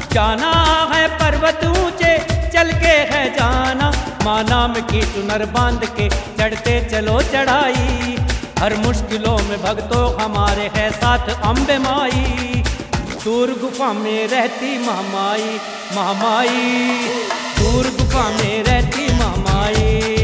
जाना है पर्वत ऊंचे चल के है जाना, माँ नाम की चुनर बांध के चढ़ते चलो चढ़ाई। हर मुश्किलों में भक्तों हमारे है साथ अम्बे माई। दूर गुफा में रहती महामाई, महामाई दूर गुफा में रहती महामाई।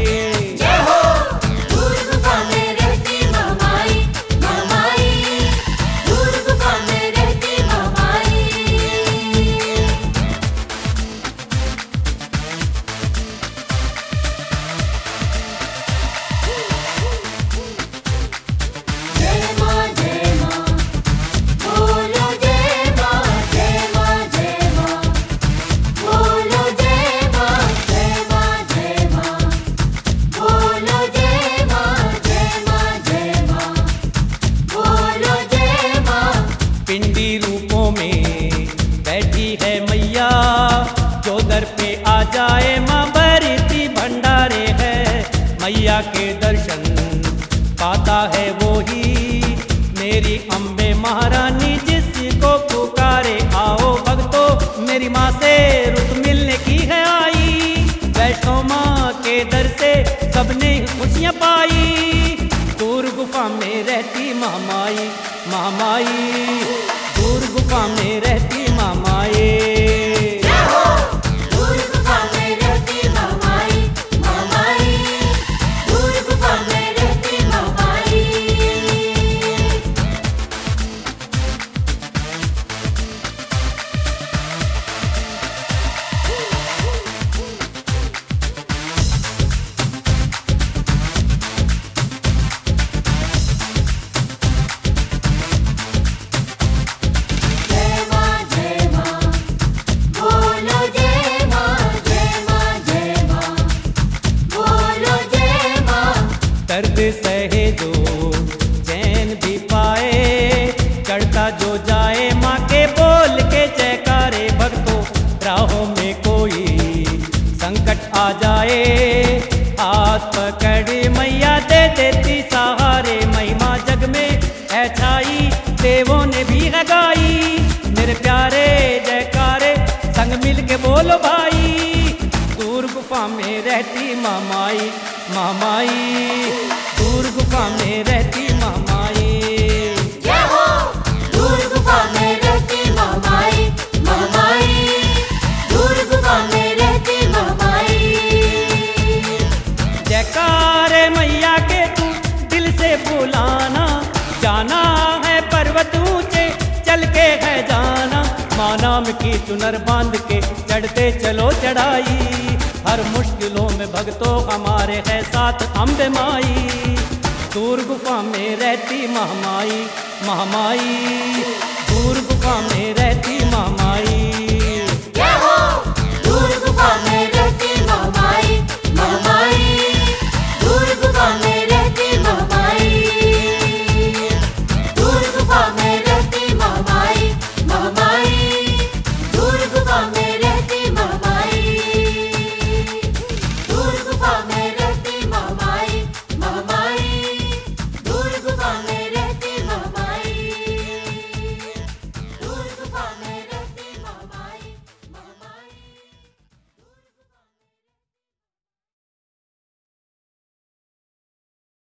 पे आ जाए माँ भरती भंडारे है, मैया के दर्शन पाता है वो ही मेरी अम्बे महारानी जिसको पुकारे। आओ भक्तों मेरी माँ से रुत मिलने की है आई, वैष्णो माँ के दर से सबने खुशियाँ पाई। दूर गुफा में रहती महामाई, महामाई दूर गुफा में रहती महामाई। दर्द सहे जो चैन भी पाए, चढ़ता जो जाए माँ के बोल के जयकारे। भक्तों राहों में कोई संकट आ जाए, हाथ पकड़ मैया दे देती सहारे। महिमा जग में है छाई, देवों ने भी है गाई, मेरे प्यारे जयकारे संग मिल के बोलो भाई। दूर गुफा में रहती महामाई, महामाई दूर गुफा में रहती महामाई। जय हो दूर गुफा में रहती महामाई, महामाई दूर गुफा में रहती महामाई। जयकारे मैया के तू दिल से बुलाना, जाना है पर्वत ऊंचे चल के है जाना, माँ नाम की चुनर बांध के चढ़ते चलो चढ़ाई। हर मुश्किलों में भक्तों हमारे है साथ अम्बे माई। दूर गुफा में रहती महामाई, महामाई दूर गुफा में रहती